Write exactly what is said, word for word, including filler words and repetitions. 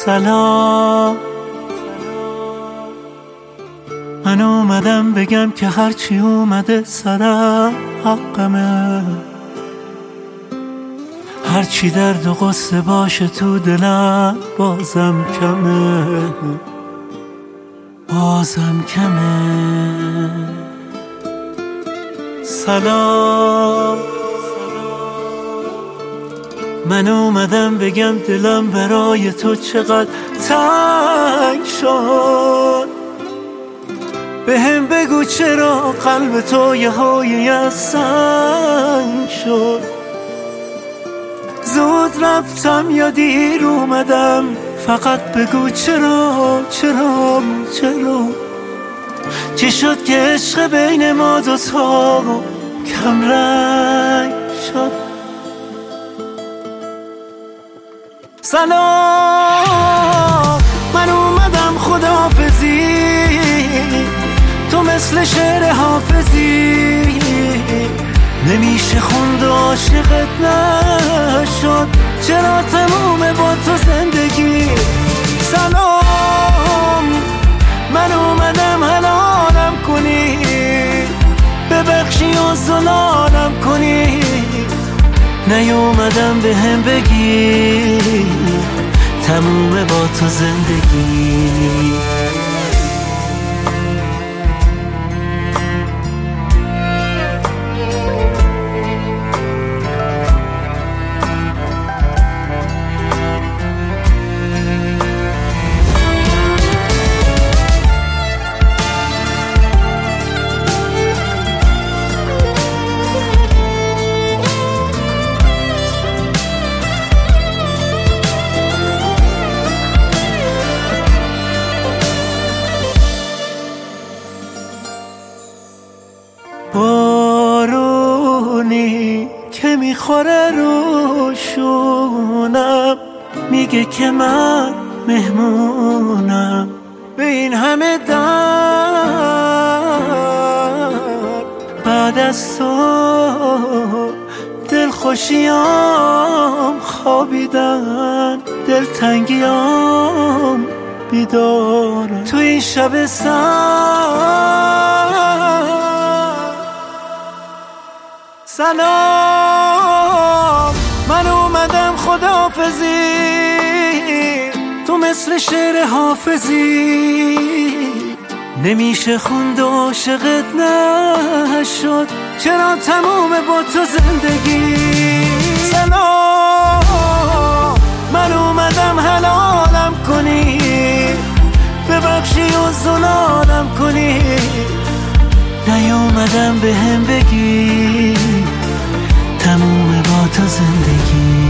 سلام، من اومدم بگم که هرچی اومده سرم حقمه، هرچی درد و غصه باشه تو دلم بازم کمه، بازم کمه. سلام، من اومدم بگم دلم برای تو چقدر تنگ شد، به هم بگو چرا قلب تو یه هایی از سنگ شد. زود رفتم یا دیر اومدم، فقط بگو چرا چرا چرا، چی شد که عشق بین ما دوتا کم رنگ شد. سلام، من اومدم خداحافظی، تو مثل شعر حافظی، نمیشه خوند و عاشقت نشد، چرا تمومه با تو زندگی. سلام، من اومدم حلالم کنی، ببخشی و زلالم کنی، نیومدم به هم بگی تمومه با تو زندگی. بارونی که میخوره روشونم، میگه که من مهمونم، به این همه درد بعد از تو دل خوشیام خوابیدن، دل تنگیام بیدارم تو این شب سر. سلام، من اومدم خداحافظی، تو مثل شعر حافظی، نمیشه خوند و عاشقت نشد، چرا تمومه با تو زندگی. سلام، من اومدم حلالم کنی، ببخشی و زلالم کنی، نیومدم به هم بگی تمومه با تو زندگی.